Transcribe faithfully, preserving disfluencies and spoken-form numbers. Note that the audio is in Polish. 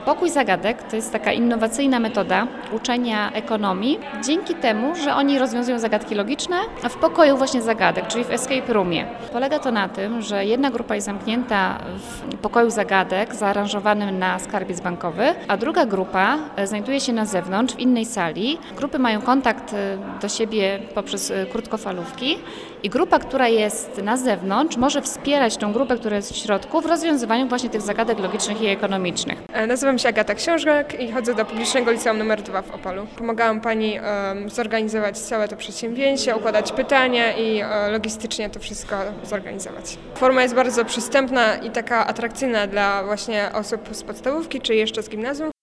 Pokój zagadek to jest taka innowacyjna metoda uczenia ekonomii dzięki temu, że oni rozwiązują zagadki logiczne w pokoju właśnie zagadek, czyli w escape roomie. Polega to na tym, że jedna grupa jest zamknięta w pokoju zagadek zaaranżowanym na skarbiec bankowy, a druga grupa znajduje się na zewnątrz w innej sali. Grupy mają kontakt do siebie poprzez krótkofalówki i grupa, która jest na zewnątrz, może wspierać tą grupę, która jest w środku w rozwiązywaniu właśnie tych zagadek logicznych i ekonomicznych. Nazywam się Agata Książek i chodzę do Publicznego Liceum numer dwa w Opolu. Pomagałam pani um, zorganizować całe to przedsięwzięcie, układać pytania i um, logistycznie to wszystko zorganizować. Forma jest bardzo przystępna i taka atrakcyjna dla właśnie osób z podstawówki czy jeszcze z gimnazjum.